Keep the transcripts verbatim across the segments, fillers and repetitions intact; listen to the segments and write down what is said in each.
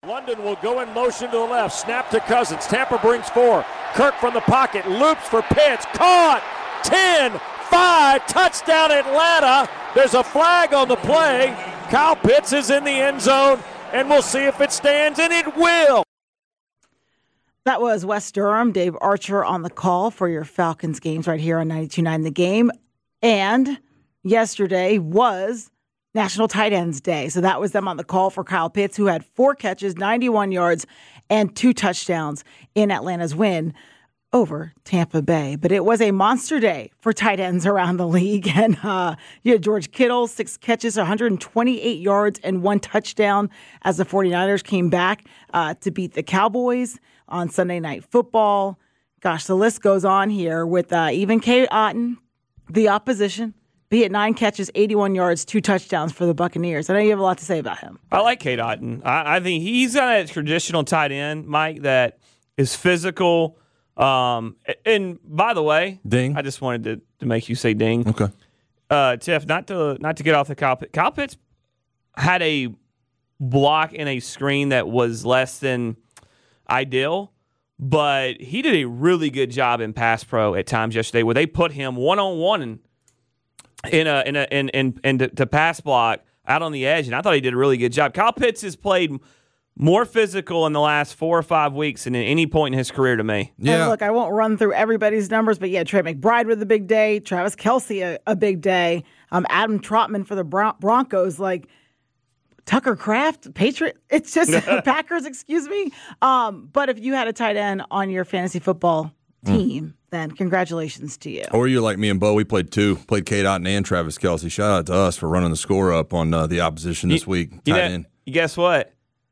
London will go in motion to the left. Snap to Cousins. Tampa brings four. Kirk from the pocket. Loops for Pitts. Caught. ten, five. Touchdown Atlanta. There's a flag on the play. Kyle Pitts is in the end zone, and we'll see if it stands, and it will. That was Wes Durham, Dave Archer on the call for your Falcons games right here on ninety-two point nine The Game. And yesterday was National Tight Ends Day. So that was them on the call for Kyle Pitts, who had four catches, ninety-one yards, and two touchdowns in Atlanta's win over Tampa Bay. But it was a monster day for tight ends around the league. And uh, you had George Kittle, six catches, one hundred twenty-eight yards, and one touchdown as the 49ers came back uh, to beat the Cowboys on Sunday Night Football. Gosh, the list goes on here with uh, even Cade Otton, the opposition. Be it nine catches, eighty-one yards, two touchdowns for the Buccaneers. I know you have a lot to say about him. I like Cade Otton. I, I think he's a traditional tight end, Mike, that is physical. Um, and by the way, ding. I just wanted to, to make you say ding. Okay. Uh, Tiff, not to not to get off the Kyle Pitts. Kyle Pitts had a block and a screen that was less than ideal, but he did a really good job in pass pro at times yesterday where they put him one on one and. In a in a in in, in to, to pass block out on the edge, and I thought he did a really good job. Kyle Pitts has played more physical in the last four or five weeks than at any point in his career to me. Yeah. And look, I won't run through everybody's numbers, but yeah, Trey McBride with a big day, Travis Kelce a, a big day, um, Adam Trotman for the Bron- Broncos, like Tucker Kraft, Patriot. It's just Packers, excuse me. Um, but if you had a tight end on your fantasy football team, mm. then congratulations to you. Or you're like me and Bo. We played two. Played Cade Otton and Travis Kelce. Shout out to us for running the score up on uh, the opposition this you, week. You tight know, end. Guess what?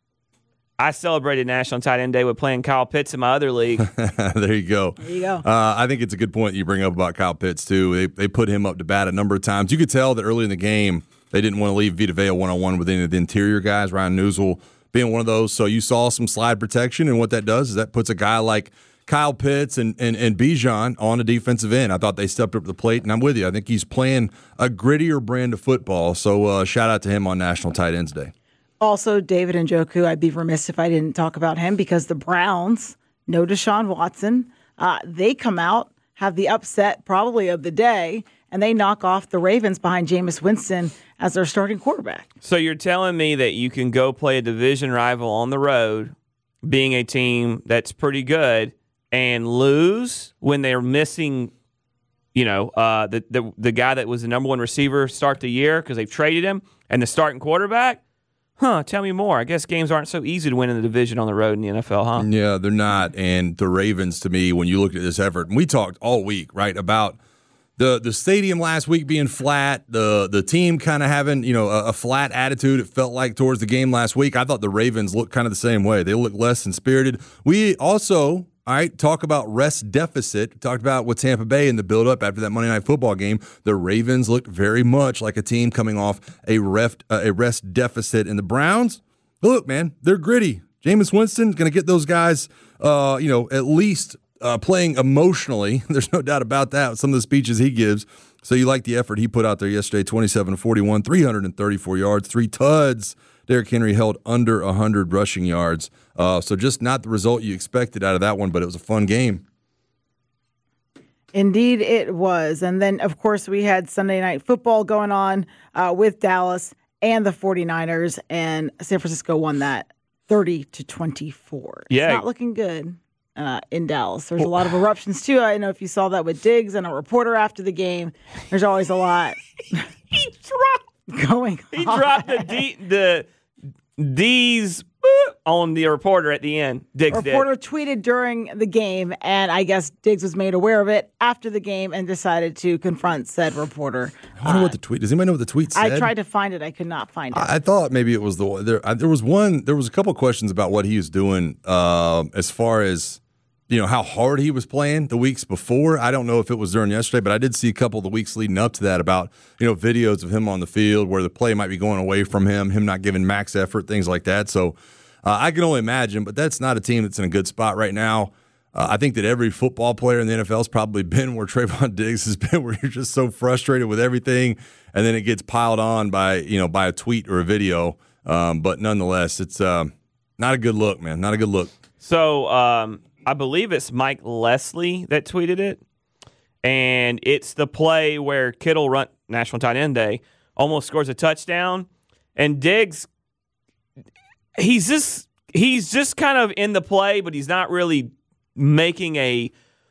I celebrated National Tight End Day with playing Kyle Pitts in my other league. There you go. There you go. Uh, I think it's a good point you bring up about Kyle Pitts, too. They they put him up to bat a number of times. You could tell that early in the game they didn't want to leave Vita Vea one-on-one with any of the interior guys, Ryan Newsel being one of those. So you saw some slide protection, and what that does is that puts a guy like Kyle Pitts and, and, and Bijan on the defensive end. I thought they stepped up to the plate, and I'm with you. I think he's playing a grittier brand of football. So uh, shout out to him on National Tight Ends Day. Also, David Njoku, I'd be remiss if I didn't talk about him because the Browns, no Deshaun Watson, uh, they come out, have the upset probably of the day, and they knock off the Ravens behind Jameis Winston as their starting quarterback. So you're telling me that you can go play a division rival on the road, being a team that's pretty good, and lose when they're missing, you know, uh, the, the the guy that was the number one receiver start the year because they've traded him, and the starting quarterback? Huh, tell me more. I guess games aren't so easy to win in the division on the road in the N F L, huh? Yeah, they're not. And the Ravens, to me, when you look at this effort, and we talked all week, right, about the the stadium last week being flat, the the team kind of having, you know, a, a flat attitude, it felt like, towards the game last week. I thought the Ravens looked kind of the same way. They looked less than spirited. We also, all right, talk about rest deficit. Talked about with Tampa Bay in the buildup after that Monday Night Football game. The Ravens looked very much like a team coming off a rest, uh, a rest deficit. And the Browns, look, man, they're gritty. Jameis Winston going to get those guys, uh, you know, at least uh, playing emotionally. There's no doubt about that with some of the speeches he gives. So you like the effort he put out there yesterday, twenty-seven to forty-one, three hundred thirty-four yards, three T U Ds. Derrick Henry held under one hundred rushing yards. Uh, so just not the result you expected out of that one, but it was a fun game. Indeed, it was. And then, of course, we had Sunday Night Football going on uh, with Dallas and the 49ers, and San Francisco won that thirty to twenty-four. Yeah. It's not looking good uh, in Dallas. There's a lot of eruptions, too. I don't know if you saw that with Diggs and a reporter after the game. There's always a lot he dropped, going he on. He dropped the, D, the D's on the reporter at the end. Diggs did. Reporter did. tweeted during the game, and I guess Diggs was made aware of it after the game and decided to confront said reporter. I wonder uh, what the tweet. Does anybody know what the tweet said? I tried to find it. I could not find it. I, I thought maybe it was the there. I, there was one. There was a couple questions about what he was doing uh, as far as, you know, how hard he was playing the weeks before. I don't know if it was during yesterday, but I did see a couple of the weeks leading up to that about, you know, videos of him on the field where the play might be going away from him, him not giving max effort, things like that. So uh, I can only imagine, but that's not a team that's in a good spot right now. Uh, I think that every football player in the N F L has probably been where Trayvon Diggs has been, where you're just so frustrated with everything, and then it gets piled on by, you know, by a tweet or a video. Um, but nonetheless, it's uh, Not a good look, man. Not a good look. So um, I believe it's Mike Leslie that tweeted it, and it's the play where Kittle run National Tight End Day almost scores a touchdown, and Diggs he's just he's just kind of in the play, but he's not really making a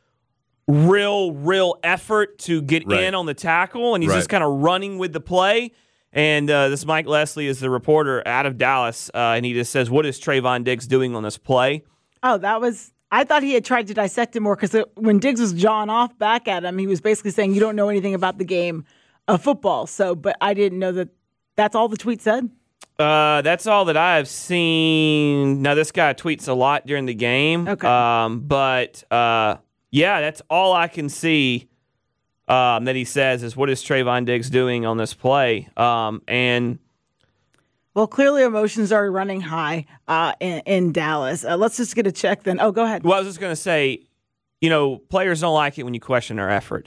real real effort to get Right. in on the tackle, and he's Right. just kind of running with the play. And uh, this Mike Leslie is the reporter out of Dallas, uh, and he just says, "What is Trayvon Diggs doing on this play?" Oh, that was. I thought he had tried to dissect it more because when Diggs was jawing off back at him, he was basically saying, "You don't know anything about the game of football." So, but I didn't know that. That's all the tweet said. Uh, that's all that I have seen. Now, this guy tweets a lot during the game. Okay. Um, but uh, yeah, that's all I can see. Um, that he says is, "What is Trayvon Diggs doing on this play?" Um, and Well, clearly emotions are running high uh, in, in Dallas. Uh, let's just get a check then. Oh, go ahead. well, I was just going to say, you know, players don't like it when you question their effort,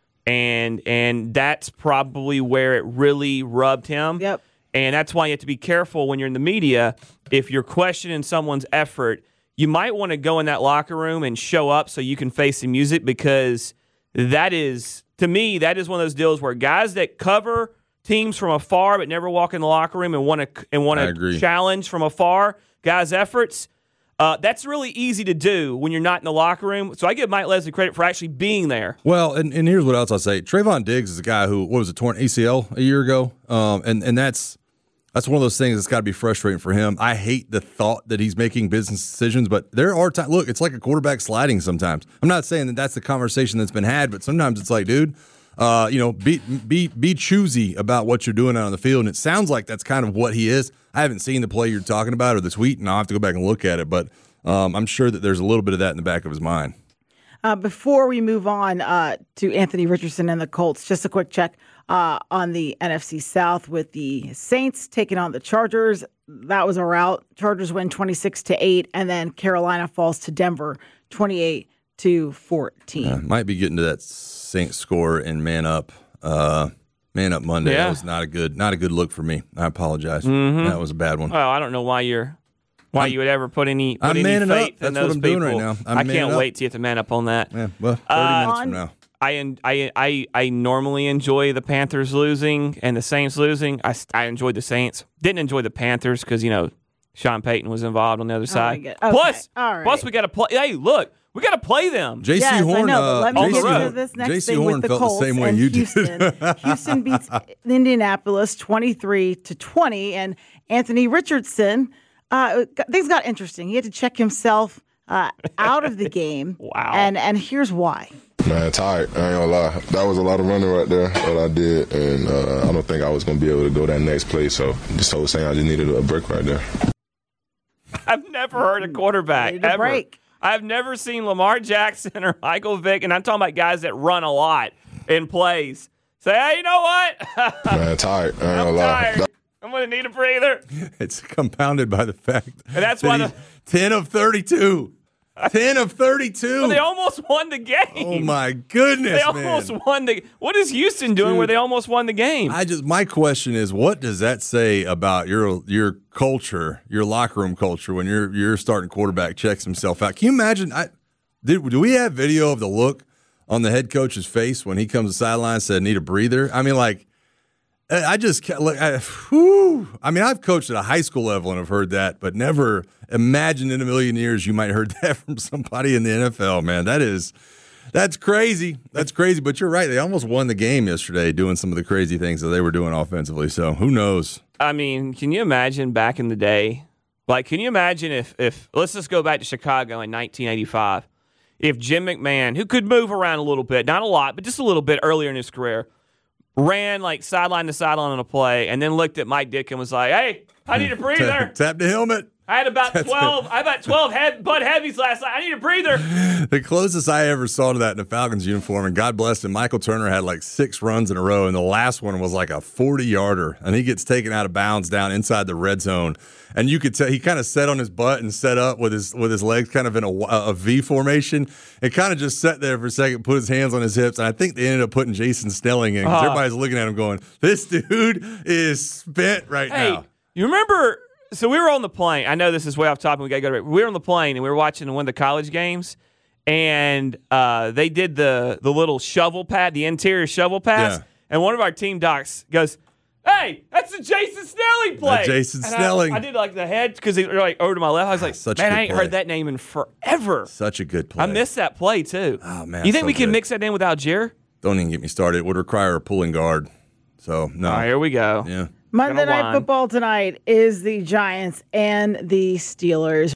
and and that's probably where it really rubbed him. Yep. And that's why you have to be careful when you're in the media. If you're questioning someone's effort, you might want to go in that locker room and show up so you can face the music, because that is, to me, that is one of those deals where guys that cover teams from afar but never walk in the locker room and want to and want I to agree. challenge from afar guys' efforts, uh, that's really easy to do when you're not in the locker room. So I give Mike Leslie credit for actually being there. Well, and, and here's what else I'll say. Trayvon Diggs is a guy who, what was it, torn A C L a year ago? Um, and, and that's that's one of those things that's got to be frustrating for him. I hate the thought that he's making business decisions, but there are times, look, it's like a quarterback sliding sometimes. I'm not saying that that's the conversation that's been had, but sometimes it's like, dude, uh, you know, be, be, be choosy about what you're doing out on the field. And it sounds like that's kind of what he is. I haven't seen the play you're talking about or the tweet, and I'll have to go back and look at it, but um, I'm sure that there's a little bit of that in the back of his mind. Uh, before we move on uh, to Anthony Richardson and the Colts, just a quick check uh, on the N F C South with the Saints taking on the Chargers. That was a rout. Chargers win twenty-six to eight, and then Carolina falls to Denver twenty-eight to fourteen. Uh, might be getting to that Saints score and man up, uh, man up Monday. Yeah. That was not a good, not a good look for me. I apologize. Mm-hmm. That was a bad one. Well, I don't know why you're why I'm- you would ever put any put I'm any manning up. faith in That's what those I'm people. doing right now. I'm I manning can't up. wait to get the man up on that. Yeah, well, thirty Uh, minutes from now. I, en- I I I normally enjoy the Panthers losing and the Saints losing. I, I enjoyed the Saints. Didn't enjoy the Panthers because, you know, Sean Payton was involved on the other side. get- okay, Plus, all right. plus we got to play. Hey, look, we got to play them. J C Yes, Horn, I know, but uh, let me on get the into road. this next J C thing Horn with the felt the Colts same way and you did. Houston. Houston beats Indianapolis twenty-three to twenty, and Anthony Richardson, uh, got- things got interesting. He had to check himself uh, out of the game. Wow. And and here's why. Man, tired. I ain't gonna lie. That was a lot of running right there, what I did, and uh, I don't think I was gonna be able to go that next play. So just told saying I just needed a break right there. I've never heard a quarterback Need a ever. break. I've never seen Lamar Jackson or Michael Vick, and I'm talking about guys that run a lot in plays. Say, hey, you know what? Man, tired. I ain't I'm gonna lie. tired. That- I'm going to need a breather. It's compounded by the fact And that's that why he's the- ten of thirty-two. ten of thirty-two. Well, they almost won the game. Oh my goodness, They almost man. won the. What is Houston doing Dude. where they almost won the game? I just my question is, what does that say about your your culture, your locker room culture, when your your starting quarterback checks himself out? Can you imagine? I did. Do we have video of the look on the head coach's face when he comes to the sideline and said, "Need a breather"? I mean, like, I just can't look. I, whew, I mean, I've coached at a high school level and have heard that, but never imagined in a million years you might have heard that from somebody in the N F L. Man, that is. That's crazy. That's crazy. But you're right. They almost won the game yesterday doing some of the crazy things that they were doing offensively. So who knows? I mean, can you imagine back in the day? Like, can you imagine if, if let's just go back to Chicago in nineteen eighty-five, if Jim McMahon, who could move around a little bit, not a lot, but just a little bit earlier in his career, ran like sideline to sideline on a play and then looked at Mike Dick and was like, hey, I need a breather. Tap the helmet. I had about twelve. I had about twelve head, Bud Heavies last night. I need a breather. The closest I ever saw to that in a Falcons uniform, and God bless him, Michael Turner had like six runs in a row, and the last one was like a forty-yarder, and he gets taken out of bounds down inside the red zone. And you could tell he kind of sat on his butt and set up with his with his legs kind of in a, a V formation, and kind of just sat there for a second, put his hands on his hips, and I think they ended up putting Jason Snelling in because Uh-huh. everybody's looking at him going, "This dude is spent right Hey, now." you remember so we were on the plane. I know this is way off topic. We got to go to break. We were on the plane and we were watching one of the college games, and uh, they did the the little shovel pad, the interior shovel pass, Yeah. and one of our team docs goes, "Hey, that's a Jason Snelling play." A Jason And Snelling. I, I did like the head because they were like over to my left. I was like, Such a "Man, good I ain't play. heard that name in forever." Such a good play. I missed that play too. Oh, man, You think so we can good. mix that in with Algier? Don't even get me started. It would require a pulling guard. So, no. All right, here we go. Yeah. Monday Gonna Night whine. Football tonight is the Giants and the Steelers.